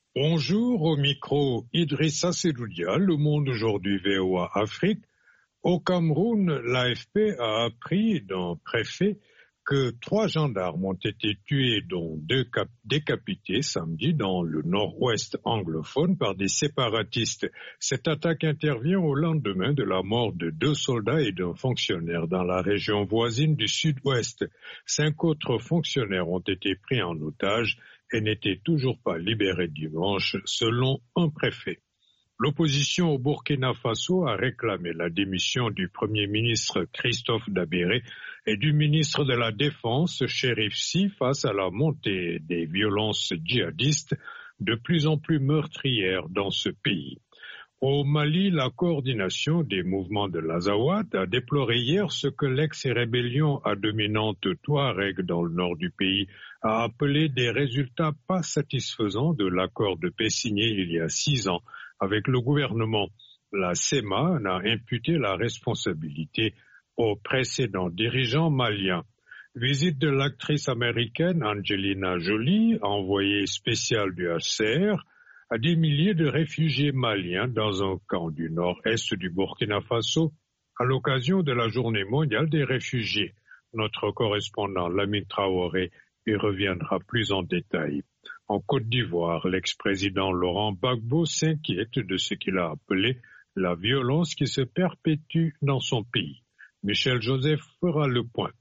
Bonjour, au micro Idrissa Seloudia, Le Monde aujourd'hui VOA Afrique. Au Cameroun, l'AFP a appris d'un préfet que 3 gendarmes ont été tués, dont 2 décapités samedi dans le nord-ouest anglophone par des séparatistes. Cette attaque intervient au lendemain de la mort de 2 soldats et d'un fonctionnaire dans la région voisine du sud-ouest. 5 autres fonctionnaires ont été pris en otage et n'étaient toujours pas libérés dimanche, selon un préfet. L'opposition au Burkina Faso a réclamé la démission du Premier ministre Christophe Dabéré et du ministre de la Défense Chérif Sy face à la montée des violences djihadistes de plus en plus meurtrières dans ce pays. Au Mali, la coordination des mouvements de l'Azawad a déploré hier ce que l'ex-rébellion à dominante Touareg dans le nord du pays a appelé des résultats pas satisfaisants de l'accord de paix signé il y a 6 ans avec le gouvernement. La CEMA en a imputé la responsabilité aux précédents dirigeants maliens. Visite de l'actrice américaine Angelina Jolie, envoyée spéciale du HCR, à des milliers de réfugiés maliens dans un camp du nord-est du Burkina Faso à l'occasion de la Journée mondiale des réfugiés. Notre correspondant Lamine Traoré y reviendra plus en détail. En Côte d'Ivoire, l'ex-président Laurent Gbagbo s'inquiète de ce qu'il a appelé la violence qui se perpétue dans son pays. Michel Joseph fera le point.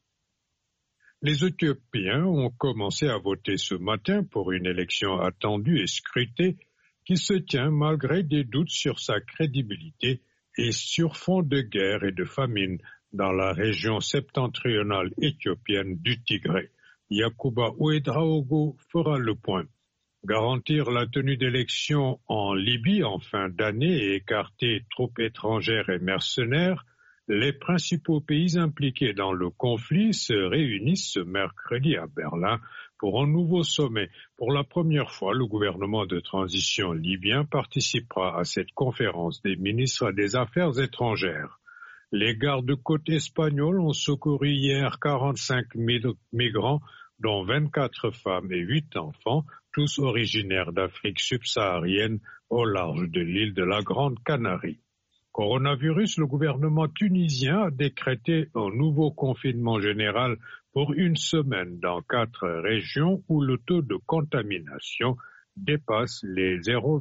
Les Éthiopiens ont commencé à voter ce matin pour une élection attendue et scrutée qui se tient malgré des doutes sur sa crédibilité et sur fond de guerre et de famine dans la région septentrionale éthiopienne du Tigré. Yacouba Ouedraogo fera le point. Garantir la tenue d'élections en Libye en fin d'année et écarter troupes étrangères et mercenaires, les principaux pays impliqués dans le conflit se réunissent ce mercredi à Berlin pour un nouveau sommet. Pour la première fois, le gouvernement de transition libyen participera à cette conférence des ministres des Affaires étrangères. Les gardes-côtes espagnols ont secouru hier 45 migrants, dont 24 femmes et 8 enfants, tous originaires d'Afrique subsaharienne au large de l'île de la Grande Canarie. Coronavirus, le gouvernement tunisien a décrété un nouveau confinement général pour une semaine dans 4 régions où le taux de contamination dépasse les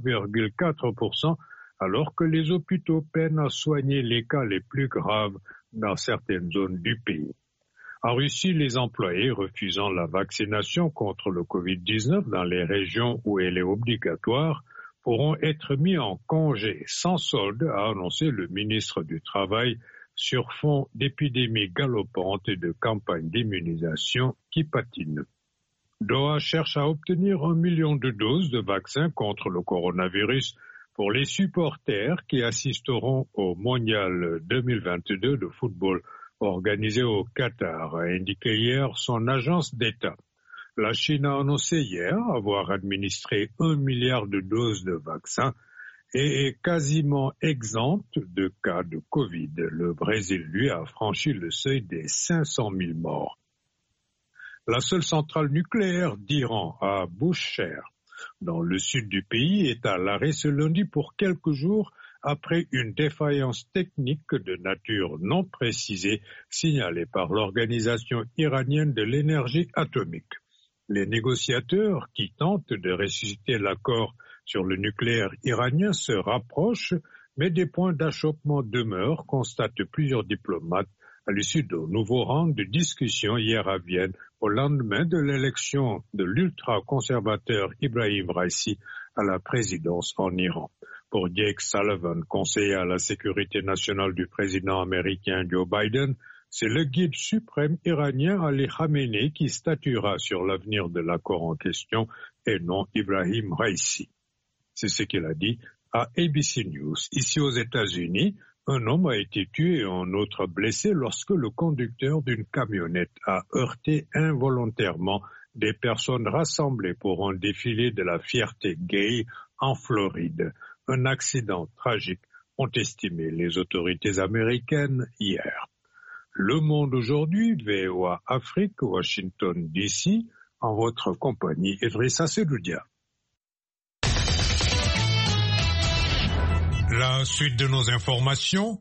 0,4%, alors que les hôpitaux peinent à soigner les cas les plus graves dans certaines zones du pays. En Russie, les employés refusant la vaccination contre le Covid-19 dans les régions où elle est obligatoire pourront être mis en congé sans solde, a annoncé le ministre du Travail, sur fond d'épidémie galopante et de campagne d'immunisation qui patine. Doha cherche à obtenir 1 million de doses de vaccins contre le coronavirus pour les supporters qui assisteront au Mondial 2022 de football organisé au Qatar, a indiqué hier son agence d'État. La Chine a annoncé hier avoir administré 1 milliard de doses de vaccins et est quasiment exempte de cas de Covid. Le Brésil, lui, a franchi le seuil des 500 000 morts. La seule centrale nucléaire d'Iran, à Bushehr, dans le sud du pays, est à l'arrêt ce lundi pour quelques jours après une défaillance technique de nature non précisée signalée par l'Organisation iranienne de l'énergie atomique. Les négociateurs qui tentent de ressusciter l'accord sur le nucléaire iranien se rapprochent, mais des points d'achoppement demeurent, constatent plusieurs diplomates à l'issue d'un nouveau round de discussion hier à Vienne au lendemain de l'élection de l'ultra-conservateur Ibrahim Raisi à la présidence en Iran. Pour Jake Sullivan, conseiller à la sécurité nationale du président américain Joe Biden, c'est le guide suprême iranien Ali Khamenei qui statuera sur l'avenir de l'accord en question et non Ibrahim Raisi. C'est ce qu'il a dit à ABC News. Ici aux États-Unis, un homme a été tué et un autre blessé lorsque le conducteur d'une camionnette a heurté involontairement des personnes rassemblées pour un défilé de la fierté gay en Floride. Un accident tragique, ont estimé les autorités américaines hier. Le Monde aujourd'hui, VOA Afrique, Washington DC, en votre compagnie, Idrissa Seloudia. La suite de nos informations.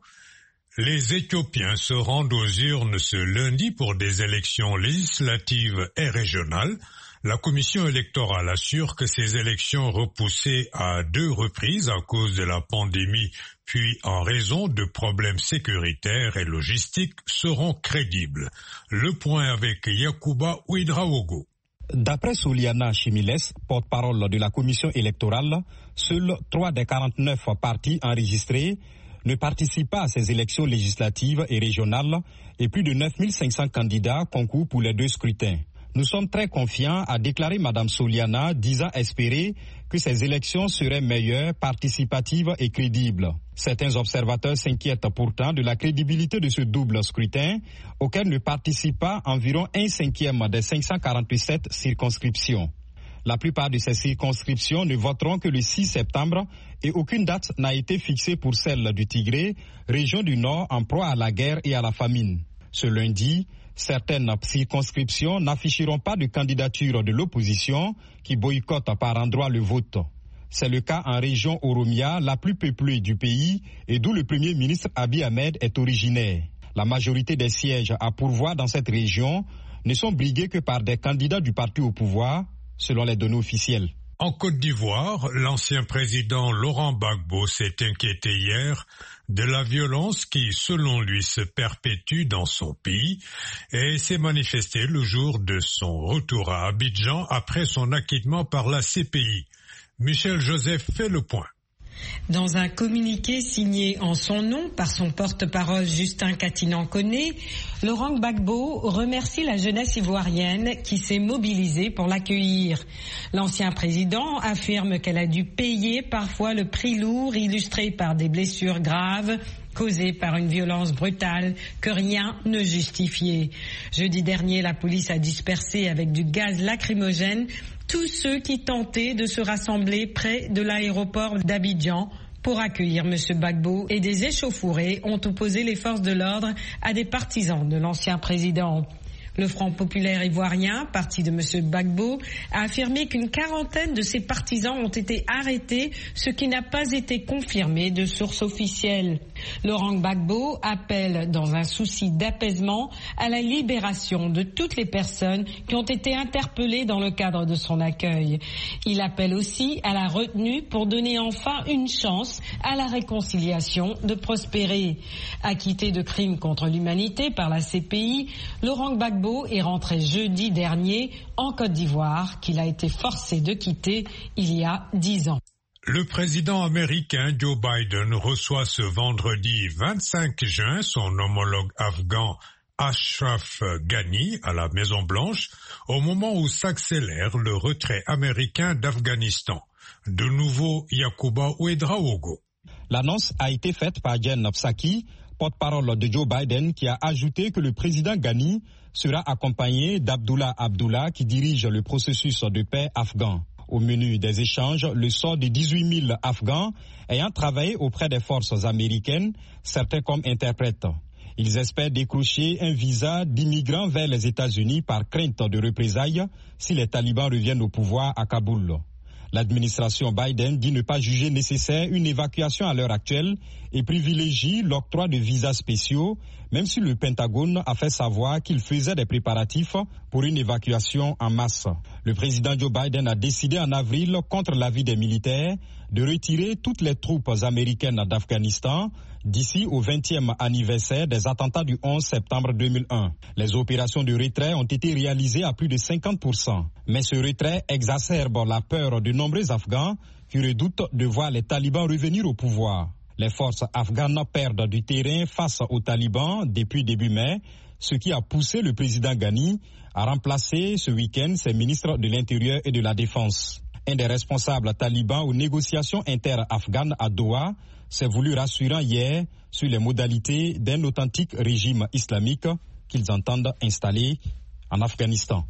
Les Éthiopiens se rendent aux urnes ce lundi pour des élections législatives et régionales. La commission électorale assure que ces élections repoussées à 2 reprises à cause de la pandémie, puis en raison de problèmes sécuritaires et logistiques, seront crédibles. Le point avec Yacouba Ouedraogo. D'après Souliana Chimiles, porte-parole de la commission électorale, seuls 3 des 49 partis enregistrés ne participent pas à ces élections législatives et régionales et plus de 9500 candidats concourent pour les 2 scrutins. Nous sommes très confiants, a déclaré Mme Souliana, disant espérer que ces élections seraient meilleures, participatives et crédibles. Certains observateurs s'inquiètent pourtant de la crédibilité de ce double scrutin, auquel ne participent pas environ 1/5 des 547 circonscriptions. La plupart de ces circonscriptions ne voteront que le 6 septembre et aucune date n'a été fixée pour celle du Tigré, région du Nord en proie à la guerre et à la famine. Ce lundi, certaines circonscriptions n'afficheront pas de candidature de l'opposition qui boycotte par endroits le vote. C'est le cas en région Oromia, la plus peuplée du pays et d'où le Premier ministre Abiy Ahmed est originaire. La majorité des sièges à pourvoir dans cette région ne sont brigués que par des candidats du parti au pouvoir, selon les données officielles. En Côte d'Ivoire, l'ancien président Laurent Gbagbo s'est inquiété hier de la violence qui, selon lui, se perpétue dans son pays et s'est manifestée le jour de son retour à Abidjan après son acquittement par la CPI. Michel Joseph fait le point. Dans un communiqué signé en son nom par son porte-parole Justin Katinan-Koné, Laurent Gbagbo remercie la jeunesse ivoirienne qui s'est mobilisée pour l'accueillir. L'ancien président affirme qu'elle a dû payer parfois le prix lourd illustré par des blessures graves causées par une violence brutale que rien ne justifiait. Jeudi dernier, la police a dispersé avec du gaz lacrymogène tous ceux qui tentaient de se rassembler près de l'aéroport d'Abidjan pour accueillir M. Gbagbo et des échauffourées ont opposé les forces de l'ordre à des partisans de l'ancien président. Le Front populaire ivoirien, parti de M. Gbagbo, a affirmé qu'une quarantaine de ses partisans ont été arrêtés, ce qui n'a pas été confirmé de sources officielles. Laurent Gbagbo appelle, dans un souci d'apaisement, à la libération de toutes les personnes qui ont été interpellées dans le cadre de son accueil. Il appelle aussi à la retenue pour donner enfin une chance à la réconciliation de prospérer. Acquitté de crimes contre l'humanité par la CPI, Laurent Gbagbo est rentré jeudi dernier en Côte d'Ivoire, qu'il a été forcé de quitter il y a 10 ans. Le président américain Joe Biden reçoit ce vendredi 25 juin son homologue afghan Ashraf Ghani à la Maison-Blanche, au moment où s'accélère le retrait américain d'Afghanistan. De nouveau, Yacouba Ouedraogo. L'annonce a été faite par Jen Psaki, porte-parole de Joe Biden, qui a ajouté que le président Ghani sera accompagné d'Abdullah Abdullah qui dirige le processus de paix afghan. Au menu des échanges, le sort de 18 000 Afghans ayant travaillé auprès des forces américaines, certains comme interprètes. Ils espèrent décrocher un visa d'immigrants vers les États-Unis par crainte de représailles si les talibans reviennent au pouvoir à Kaboul. L'administration Biden dit ne pas juger nécessaire une évacuation à l'heure actuelle et privilégie l'octroi de visas spéciaux, même si le Pentagone a fait savoir qu'il faisait des préparatifs pour une évacuation en masse. Le président Joe Biden a décidé en avril, contre l'avis des militaires, de retirer toutes les troupes américaines d'Afghanistan d'ici au 20e anniversaire des attentats du 11 septembre 2001. Les opérations de retrait ont été réalisées à plus de 50%. Mais ce retrait exacerbe la peur de nombreux Afghans qui redoutent de voir les talibans revenir au pouvoir. Les forces afghanes perdent du terrain face aux talibans depuis début mai, ce qui a poussé le président Ghani à remplacer ce week-end ses ministres de l'Intérieur et de la Défense. Un des responsables talibans aux négociations inter-afghanes à Doha s'est voulu rassurant hier sur les modalités d'un authentique régime islamique qu'ils entendent installer en Afghanistan.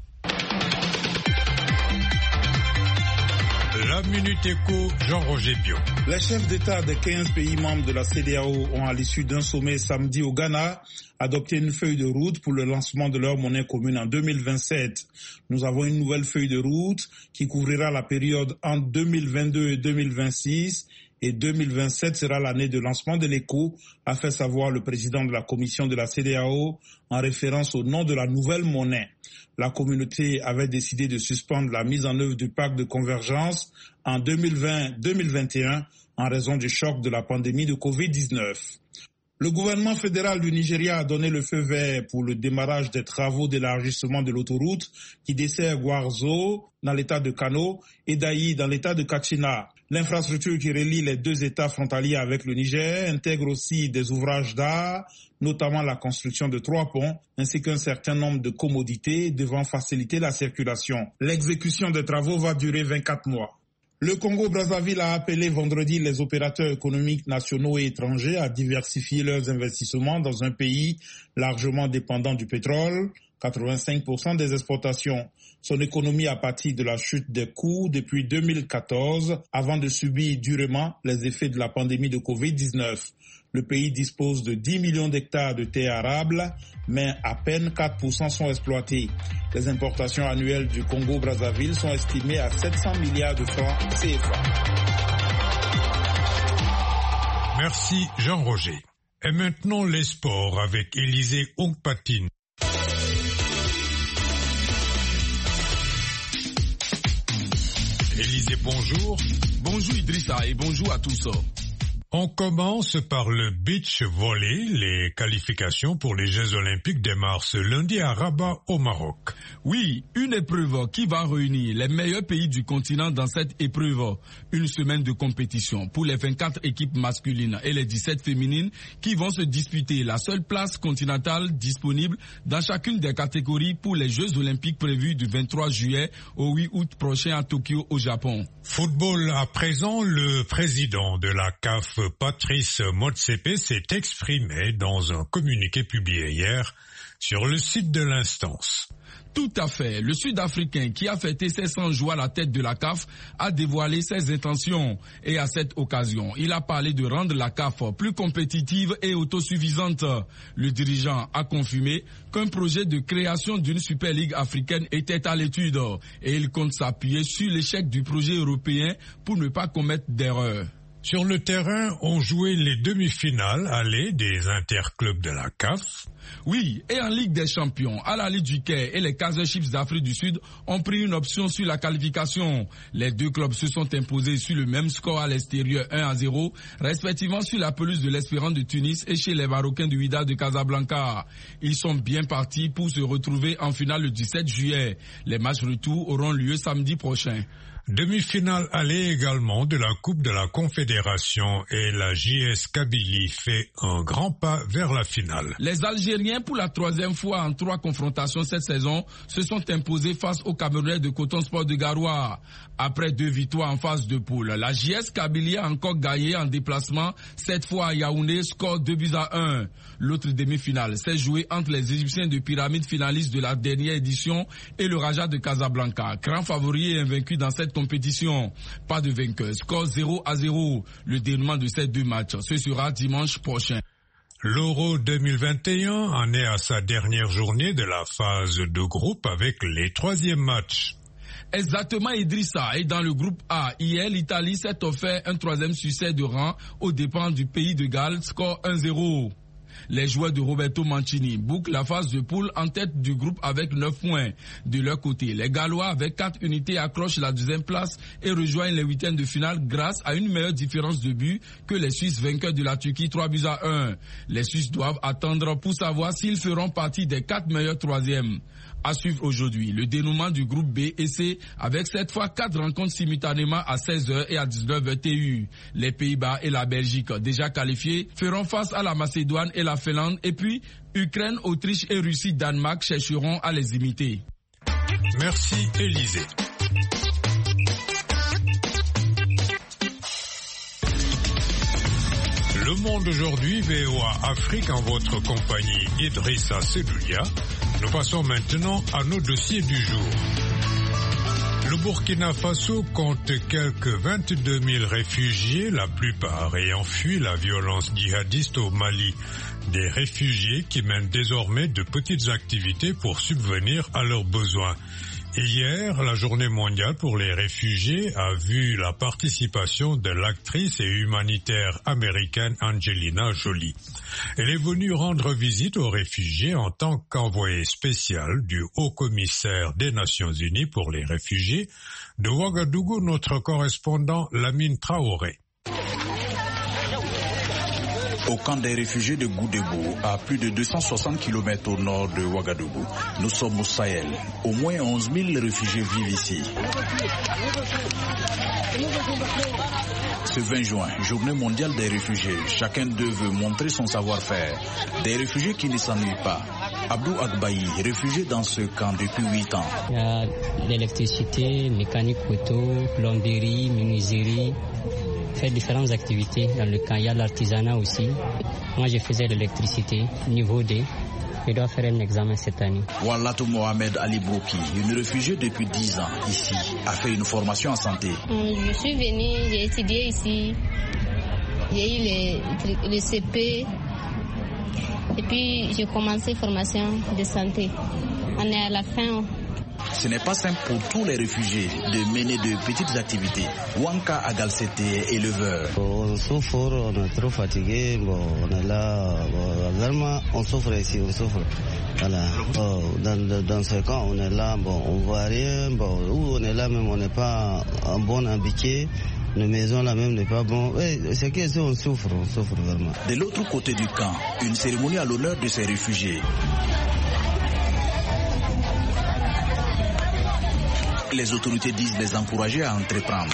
La Minute Éco, Jean-Roger Bio. Les chefs d'État des 15 pays membres de la CEDEAO ont, à l'issue d'un sommet samedi au Ghana, adopté une feuille de route pour le lancement de leur monnaie commune en 2027. Nous avons une nouvelle feuille de route qui couvrira la période entre 2022 et 2026 et 2027 sera l'année de lancement de l'éco, a fait savoir le président de la commission de la CEDEAO en référence au nom de la nouvelle monnaie. La communauté avait décidé de suspendre la mise en œuvre du pacte de convergence en 2020-2021 en raison du choc de la pandémie de Covid-19. Le gouvernement fédéral du Nigeria a donné le feu vert pour le démarrage des travaux d'élargissement de l'autoroute qui dessert Gwarzo dans l'état de Kano et Dayi dans l'état de Katsina. L'infrastructure qui relie les deux états frontaliers avec le Niger intègre aussi des ouvrages d'art, notamment la construction de 3 ponts, ainsi qu'un certain nombre de commodités devant faciliter la circulation. L'exécution des travaux va durer 24 mois. Le Congo-Brazzaville a appelé vendredi les opérateurs économiques nationaux et étrangers à diversifier leurs investissements dans un pays largement dépendant du pétrole, 85% des exportations. Son économie a pâti de la chute des coûts depuis 2014 avant de subir durement les effets de la pandémie de Covid-19. Le pays dispose de 10 millions d'hectares de terres arables, mais à peine 4% sont exploités. Les importations annuelles du Congo-Brazzaville sont estimées à 700 milliards de francs CFA. Merci Jean-Roger. Et maintenant les sports avec Élisée Ongpatine. Élisée, bonjour. Bonjour Idrissa et bonjour à tous. On commence par le beach volley. Les qualifications pour les Jeux Olympiques démarrent ce lundi à Rabat au Maroc. Oui, une épreuve qui va réunir les meilleurs pays du continent dans cette épreuve. Une semaine de compétition pour les 24 équipes masculines et les 17 féminines qui vont se disputer la seule place continentale disponible dans chacune des catégories pour les Jeux Olympiques prévus du 23 juillet au 8 août prochain à Tokyo au Japon. Football à présent, le président de la CAF, Patrice Motsepe, s'est exprimé dans un communiqué publié hier sur le site de l'instance. Tout à fait. Le Sud-Africain qui a fêté ses 100 jours à la tête de la CAF a dévoilé ses intentions. Et à cette occasion, il a parlé de rendre la CAF plus compétitive et autosuffisante. Le dirigeant a confirmé qu'un projet de création d'une Super Ligue africaine était à l'étude. Et il compte s'appuyer sur l'échec du projet européen pour ne pas commettre d'erreurs. Sur le terrain, on jouait les demi-finales allées des interclubs de la CAF. Oui, et en Ligue des Champions, Al Ahly du Caire et les Kaizer Chiefs d'Afrique du Sud ont pris une option sur la qualification. Les deux clubs se sont imposés sur le même score à l'extérieur 1-0, respectivement sur la pelouse de l'Espérance de Tunis et chez les Marocains du Wydad de Casablanca. Ils sont bien partis pour se retrouver en finale le 17 juillet. Les matchs retour auront lieu samedi prochain. Demi-finale allée également de la Coupe de la Confédération et la JS Kabylie fait un grand pas vers la finale. Les Algériens, pour la 3e fois en 3 confrontations cette saison, se sont imposés face aux Camerounais de Coton Sport de Garoua. Après 2 victoires en phase de poule, la JS Kabylie a encore gagné en déplacement, cette fois à Yaoundé, score 2-1. L'autre demi-finale s'est jouée entre les Égyptiens de Pyramide finalistes de la dernière édition et le Raja de Casablanca, grand favori et invaincu dans cette compétition. Pas de vainqueur, score 0-0. Le dénouement de ces 2 matchs, ce sera dimanche prochain. L'Euro 2021 en est à sa dernière journée de la phase de groupe avec les 3e matchs. Exactement Idrissa, et dans le groupe A, hier l'Italie s'est offert un 3e succès de rang aux dépens du pays de Galles, score 1-0. Les joueurs de Roberto Mancini bouclent la phase de poule en tête du groupe avec 9 points. De leur côté, les Gallois avec 4 unités accrochent la 2e place et rejoignent les 8e de finale grâce à une meilleure différence de but que les Suisses vainqueurs de la Turquie 3-1. Les Suisses doivent attendre pour savoir s'ils feront partie des 4 meilleurs 3e. À suivre aujourd'hui le dénouement du groupe B et C avec cette fois 4 rencontres simultanément à 16h et à 19h TU. Les Pays-Bas et la Belgique déjà qualifiés feront face à la Macédoine et la Finlande, et puis Ukraine, Autriche et Russie, Danemark chercheront à les imiter. Merci Élisée. Le Monde aujourd'hui, VOA Afrique en votre compagnie Idrissa Seloulia. Nous passons maintenant à nos dossiers du jour. Le Burkina Faso compte quelques 22 000 réfugiés, la plupart ayant fui la violence djihadiste au Mali. Des réfugiés qui mènent désormais de petites activités pour subvenir à leurs besoins. Hier, la journée mondiale pour les réfugiés a vu la participation de l'actrice et humanitaire américaine Angelina Jolie. Elle est venue rendre visite aux réfugiés en tant qu'envoyée spéciale du Haut-Commissaire des Nations Unies pour les réfugiés. De Ouagadougou, notre correspondant Lamine Traoré. Au camp des réfugiés de Goudébou, à plus de 260 km au nord de Ouagadougou, nous sommes au Sahel. Au moins 11 000 réfugiés vivent ici. Ce 20 juin, journée mondiale des réfugiés, chacun d'eux veut montrer son savoir-faire. Des réfugiés qui ne s'ennuient pas. Abdou Agbaï, réfugié dans ce camp depuis 8 ans. Il y a l'électricité, mécanique auto, plomberie, menuiserie. Faire différentes activités dans le camp. Il y a l'artisanat aussi. Moi, je faisais de l'électricité, niveau D. Je dois faire un examen cette année. Wallatou Mohamed Ali Brouki, une réfugiée depuis 10 ans ici, a fait une formation en santé. Je suis venue, j'ai étudié ici. J'ai eu le CP. Et puis, j'ai commencé formation de santé. On est à la fin. Ce n'est pas simple pour tous les réfugiés de mener de petites activités. Wanka Agalsete est éleveur. On souffre, on est trop fatigué, on est là, vraiment on souffre ici, on souffre. Voilà. Dans ce cas, on est là, on ne voit rien, où on est là même, on n'est pas en bon habitué. La maison là même n'est pas bon. C'est que on souffre vraiment. De l'autre côté du camp, une cérémonie à l'honneur de ces réfugiés. Les autorités disent les encourager à entreprendre.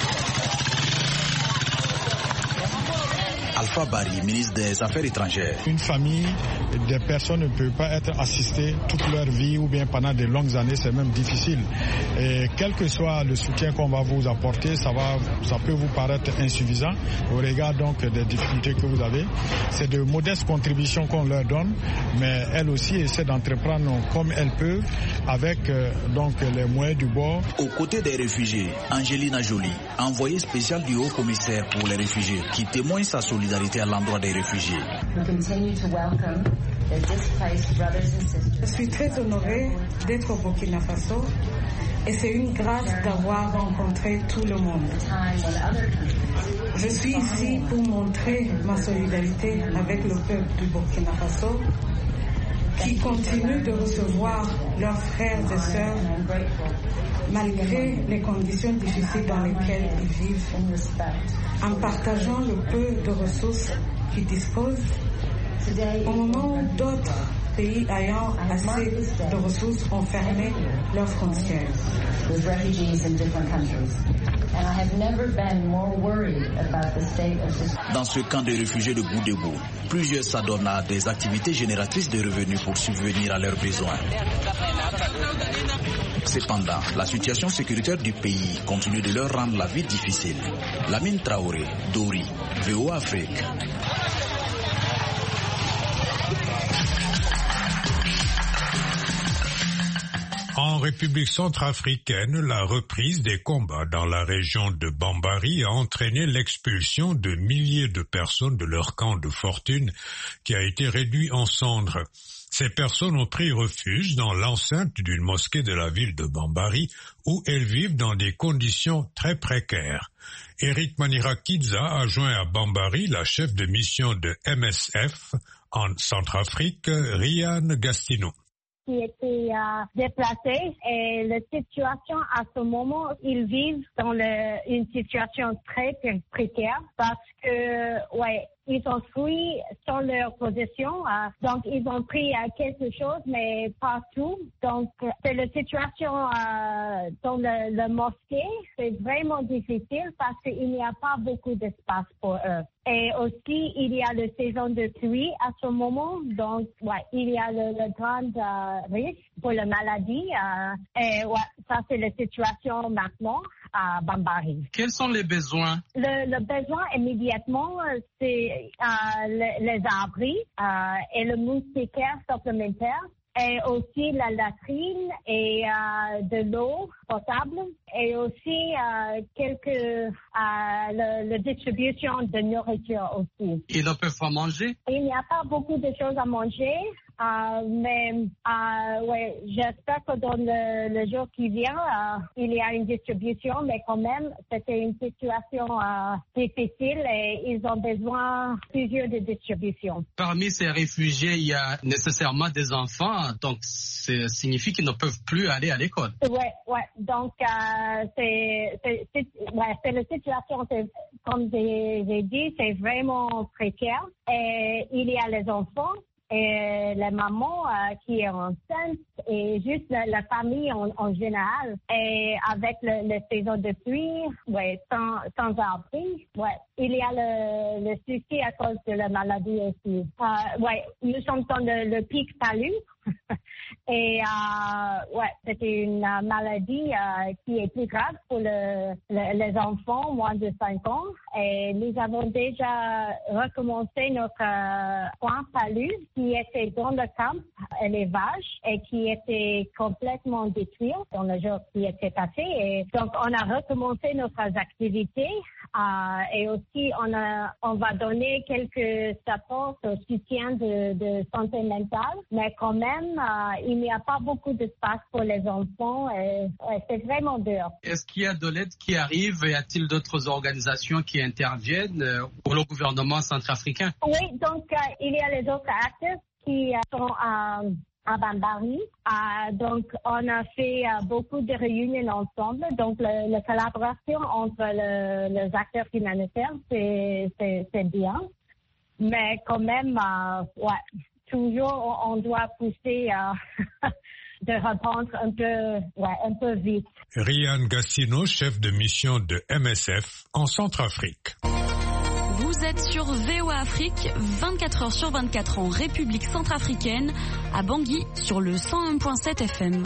Alpha Bari, ministre des Affaires étrangères. Une famille, des personnes ne peuvent pas être assistées toute leur vie ou bien pendant de longues années, c'est même difficile. Et quel que soit le soutien qu'on va vous apporter, ça peut vous paraître insuffisant au regard donc des difficultés que vous avez. C'est de modestes contributions qu'on leur donne, mais elles aussi essaient d'entreprendre comme elles peuvent avec donc les moyens du bord. Aux côtés des réfugiés, Angelina Jolie, envoyée spéciale du Haut-Commissaire pour les réfugiés, qui témoigne sa solidarité à l'endroit des réfugiés. Je suis très honorée d'être au Burkina Faso et c'est une grâce d'avoir rencontré tout le monde. Je suis ici pour montrer ma solidarité avec le peuple du Burkina Faso qui continue de recevoir leurs frères et sœurs malgré les conditions difficiles dans lesquelles ils vivent, en partageant le peu de ressources qu'ils disposent, au moment où d'autres pays ayant assez de ressources ont fermé leurs frontières. Dans ce camp de réfugiés de Goudébou, plusieurs s'adonnent à des activités génératrices de revenus pour subvenir à leurs besoins. Cependant, la situation sécuritaire du pays continue de leur rendre la vie difficile. Lamine Traoré, Dori, VOA Afrique. En République centrafricaine, la reprise des combats dans la région de Bambari a entraîné l'expulsion de milliers de personnes de leur camp de fortune qui a été réduit en cendres. Ces personnes ont pris refuge dans l'enceinte d'une mosquée de la ville de Bambari où elles vivent dans des conditions très précaires. Eric Manirakidza a joint à Bambari la chef de mission de MSF en Centrafrique, Ryan Gastineau. Qui étaient déplacés et la situation à ce moment, ils vivent dans une situation très précaire parce que, ils ont fui sans leur possession, donc ils ont pris quelque chose, mais pas tout. Donc, c'est la situation dans la mosquée, c'est vraiment difficile parce qu'il n'y a pas beaucoup d'espace pour eux. Et aussi, il y a la saison de pluie à ce moment, donc il y a le grand risque pour la maladie. Et ça, c'est la situation maintenant à Bambari. Quels sont les besoins? Le besoin immédiatement, c'est les abris et le moustiquaire supplémentaire. Et aussi la latrine et de l'eau potable et aussi la distribution de nourriture aussi. Ils ne peuvent pas manger? Il n'y a pas beaucoup de choses à manger Mais j'espère que dans le jour qui vient, il y a une distribution, mais quand même, c'était une situation difficile et ils ont besoin plusieurs de distribution. Parmi ces réfugiés, il y a nécessairement des enfants, donc ça signifie qu'ils ne peuvent plus aller à l'école. Ouais. Donc, c'est la situation, comme j'ai dit, c'est vraiment précaire. Et il y a les enfants et la maman qui est enceinte et juste la famille en général. Et avec le saison de pluie, sans abri, il y a le souci à cause de la maladie aussi. Nous sommes dans le pic palu. Et c'était une maladie qui est plus grave pour les enfants moins de 5 ans. Et nous avons déjà recommencé notre point palu qui était dans le camp élevage et qui était complètement détruit dans le jour qui était passé. Et donc on a recommencé nos activités et aussi on va donner quelques supports au soutien de santé mentale, mais quand même il n'y a pas beaucoup d'espace pour les enfants et c'est vraiment dur. Est-ce qu'il y a de l'aide qui arrive? Y a-t-il d'autres organisations qui interviennent pour le gouvernement centrafricain? Oui, donc il y a les autres acteurs qui sont à Bambari. Donc, on a fait beaucoup de réunions ensemble. Donc, la collaboration entre les acteurs humanitaires, c'est bien. Mais quand même, toujours, on doit pousser de répondre un peu vite. Ryan Gassino, chef de mission de MSF en Centrafrique. Vous êtes sur VOA Afrique, 24 heures sur 24 en République centrafricaine, à Bangui, sur le 101.7 FM.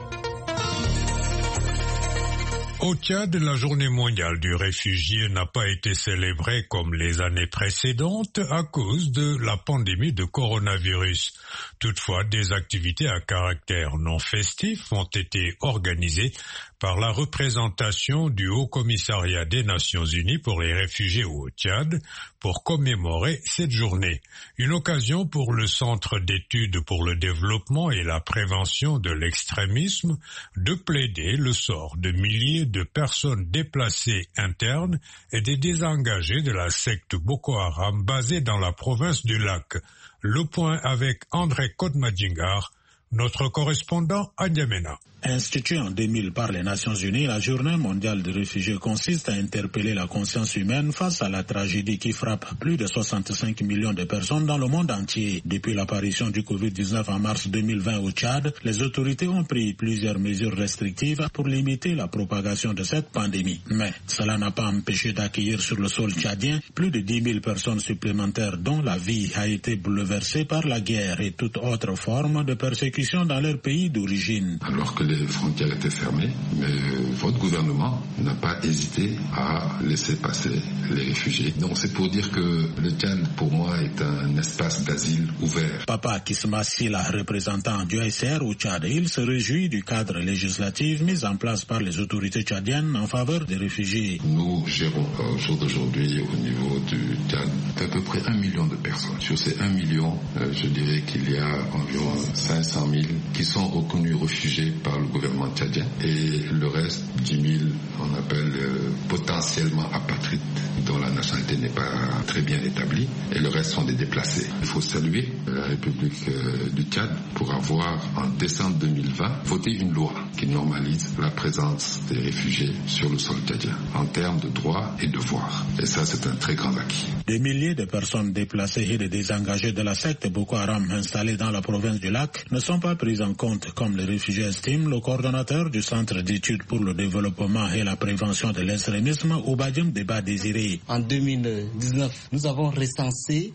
Au Tchad, la journée mondiale du réfugié n'a pas été célébrée comme les années précédentes à cause de la pandémie de coronavirus. Toutefois, des activités à caractère non festif ont été organisées par la représentation du Haut-Commissariat des Nations Unies pour les réfugiés au Tchad pour commémorer cette journée. Une occasion pour le Centre d'études pour le développement et la prévention de l'extrémisme de plaider le sort de milliers de personnes déplacées internes et des désengagés de la secte Boko Haram basée dans la province du Lac. Le point avec André Kodmadjingar, notre correspondant à N'Djamena. Instituée en 2000 par les Nations Unies, la Journée mondiale des réfugiés consiste à interpeller la conscience humaine face à la tragédie qui frappe plus de 65 millions de personnes dans le monde entier. Depuis l'apparition du Covid-19 en mars 2020 au Tchad, les autorités ont pris plusieurs mesures restrictives pour limiter la propagation de cette pandémie. Mais cela n'a pas empêché d'accueillir sur le sol tchadien plus de 10 000 personnes supplémentaires dont la vie a été bouleversée par la guerre et toute autre forme de persécution dans leur pays d'origine. Alors que les frontières étaient fermées, mais votre gouvernement n'a pas hésité à laisser passer les réfugiés. Donc c'est pour dire que le Tchad, pour moi, est un espace d'asile ouvert. Papa Kisma Sila, représentant du HCR au Tchad, il se réjouit du cadre législatif mis en place par les autorités tchadiennes en faveur des réfugiés. Nous gérons au jour d'aujourd'hui au niveau du Tchad à peu près 1 million de personnes. Sur ces 1 million, je dirais qu'il y a environ 500 000 qui sont reconnus réfugiés par le gouvernement tchadien et le reste, 10 000, on appelle potentiellement apatrides dont la nationalité n'est pas très bien établie et le reste sont des déplacés. Il faut saluer la République du Tchad pour avoir en décembre 2020 voté une loi qui normalise la présence des réfugiés sur le sol tchadien en termes de droits et devoirs. Et ça, c'est un très grand acquis. Des milliers de personnes déplacées et de désengagés de la secte Boko Haram installées dans la province du Lac ne sont pas prises en compte comme les réfugiés estime le coordonnateur du Centre d'études pour le développement et la prévention de l'extrémisme, Obadjem Deba Désiré. En 2019, nous avons recensé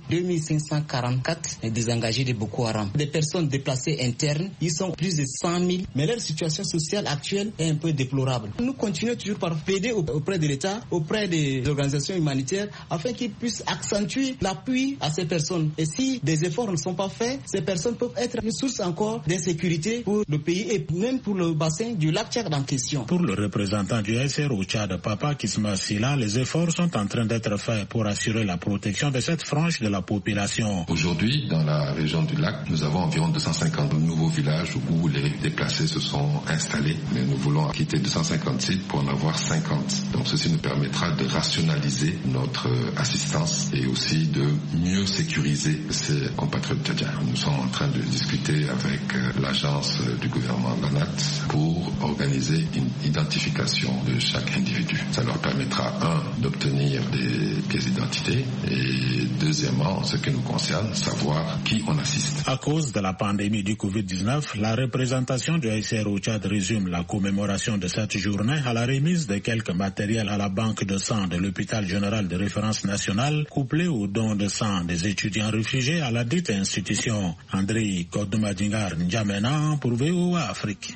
2544 désengagés de Boko Haram. Des personnes déplacées internes, ils sont plus de 100 000, mais leur situation sociale actuelle est un peu déplorable. Nous continuons toujours par plaider auprès de l'État, auprès des organisations humanitaires, afin qu'ils puissent accentuer l'appui à ces personnes. Et si des efforts ne sont pas faits, ces personnes peuvent être une source encore d'insécurité pour le pays et même pour le bassin du lac Tchad en question. Pour le représentant du SR au Tchad, Papa Kisma Sila, les efforts sont en train train d'être fait pour assurer la protection de cette frange de la population. Aujourd'hui, dans la région du lac, nous avons environ 250 nouveaux villages où les déplacés se sont installés. Mais nous voulons quitter 250 sites pour en avoir 50. Donc ceci nous permettra de rationaliser notre assistance et aussi de mieux sécuriser ces compatriotes tchadiens. Nous sommes en train de discuter avec l'agence du gouvernement l'ANAT pour organiser une identification de chaque individu. Ça leur permettra, d'obtenir des pièces d'identité et deuxièmement, en ce qui nous concerne, savoir qui on assiste. À cause de la pandémie du Covid-19, la représentation du HCR au Tchad résume la commémoration de cette journée à la remise de quelques matériels à la banque de sang de l'hôpital général de référence nationale, couplé au don de sang des étudiants réfugiés à la dite institution. André Kodoumadingar N'Djamena pour VOA Afrique.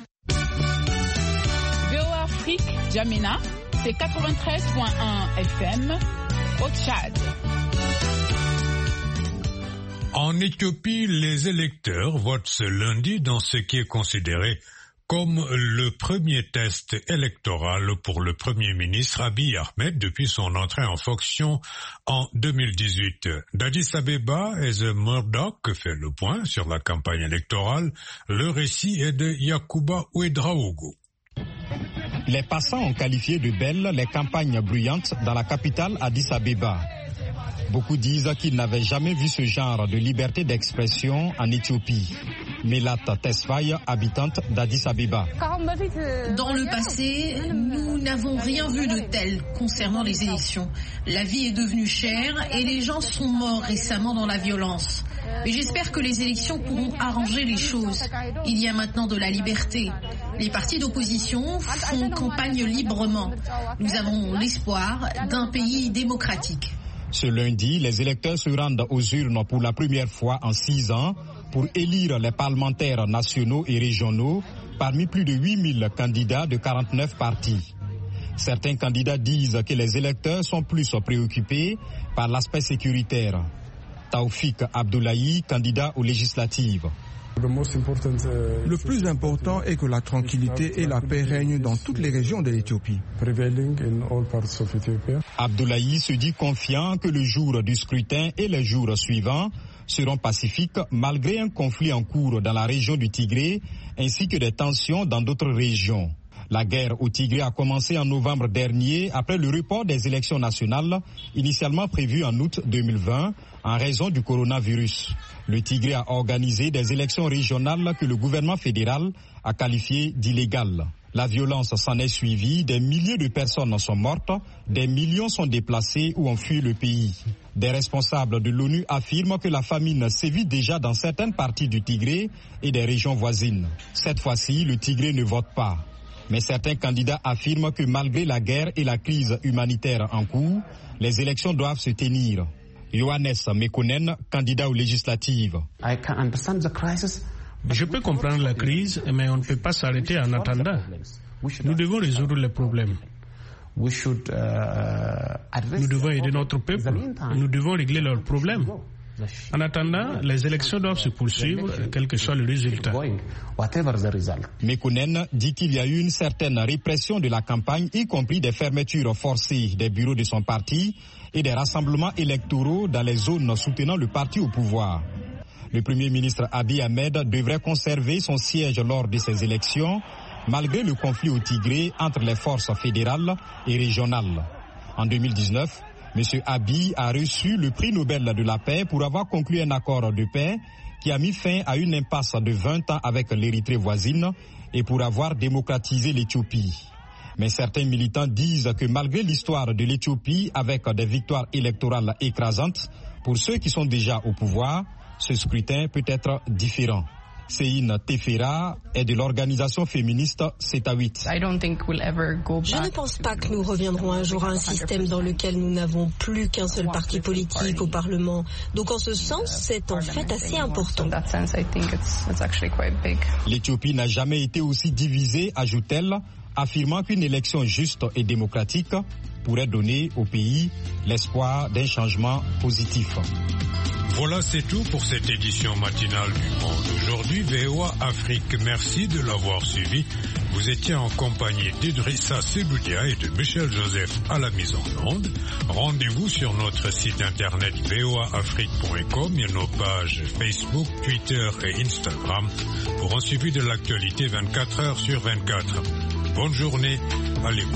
VOA Afrique, N'Djamena, c'est 93.1 FM au Tchad. En Éthiopie, les électeurs votent ce lundi dans ce qui est considéré comme le premier test électoral pour le Premier ministre Abiy Ahmed depuis son entrée en fonction en 2018. D'Addis Abeba, Heather Murdoch fait le point sur la campagne électorale. Le récit est de Yakuba Ouedraogo. Les passants ont qualifié de belles les campagnes bruyantes dans la capitale Addis Abeba. Beaucoup disent qu'ils n'avaient jamais vu ce genre de liberté d'expression en Éthiopie. Melat Tesfaye, habitante d'Addis Abeba. Dans le passé, nous n'avons rien vu de tel concernant les élections. La vie est devenue chère et les gens sont morts récemment dans la violence. Mais j'espère que les élections pourront arranger les choses. Il y a maintenant de la liberté. Les partis d'opposition font campagne librement. Nous avons l'espoir d'un pays démocratique. Ce lundi, les électeurs se rendent aux urnes pour la première fois en 6 ans pour élire les parlementaires nationaux et régionaux parmi plus de 8000 candidats de 49 partis. Certains candidats disent que les électeurs sont plus préoccupés par l'aspect sécuritaire. Taoufik Abdoulaye, candidat aux législatives. Le plus important est que la tranquillité et la paix règnent dans toutes les régions de l'Éthiopie. Abdoulaye se dit confiant que le jour du scrutin et les jours suivants seront pacifiques malgré un conflit en cours dans la région du Tigré ainsi que des tensions dans d'autres régions. La guerre au Tigré a commencé en novembre dernier après le report des élections nationales initialement prévues en août 2020 en raison du coronavirus. Le Tigré a organisé des élections régionales que le gouvernement fédéral a qualifiées d'illégales. La violence s'en est suivie, des milliers de personnes sont mortes, des millions sont déplacés ou ont fui le pays. Des responsables de l'ONU affirment que la famine sévit déjà dans certaines parties du Tigré et des régions voisines. Cette fois-ci, le Tigré ne vote pas. Mais certains candidats affirment que malgré la guerre et la crise humanitaire en cours, les élections doivent se tenir. Yohannes Mekonnen, candidat aux législatives. Je peux comprendre la crise, mais on ne peut pas s'arrêter en attendant. Nous devons résoudre les problèmes. Nous devons aider notre peuple. Nous devons régler leurs problèmes. En attendant, les élections doivent se poursuivre, quel que soit le résultat. Mekonnen dit qu'il y a eu une certaine répression de la campagne, y compris des fermetures forcées des bureaux de son parti et des rassemblements électoraux dans les zones soutenant le parti au pouvoir. Le Premier ministre Abiy Ahmed devrait conserver son siège lors de ces élections, malgré le conflit au Tigré entre les forces fédérales et régionales. En 2019, M. Abiy a reçu le prix Nobel de la paix pour avoir conclu un accord de paix qui a mis fin à une impasse de 20 ans avec l'Érythrée voisine et pour avoir démocratisé l'Éthiopie. Mais certains militants disent que malgré l'histoire de l'Éthiopie avec des victoires électorales écrasantes, pour ceux qui sont déjà au pouvoir, ce scrutin peut être différent. Céline Tefera est de l'organisation féministe CETA8. Je ne pense pas que nous reviendrons un jour à un système dans lequel nous n'avons plus qu'un seul parti politique au Parlement. Donc en ce sens, c'est en fait assez important. L'Éthiopie n'a jamais été aussi divisée, ajoute-t-elle, affirmant qu'une élection juste et démocratique pourrait donner au pays l'espoir d'un changement positif. Voilà, c'est tout pour cette édition matinale du Monde. Aujourd'hui, VOA Afrique, merci de l'avoir suivi. Vous étiez en compagnie d'Idrissa Seloudia et de Michel Joseph à la mise en onde. Rendez-vous sur notre site internet voaafrique.com et nos pages Facebook, Twitter et Instagram pour un suivi de l'actualité 24 heures sur 24. Bonne journée à l'écoute.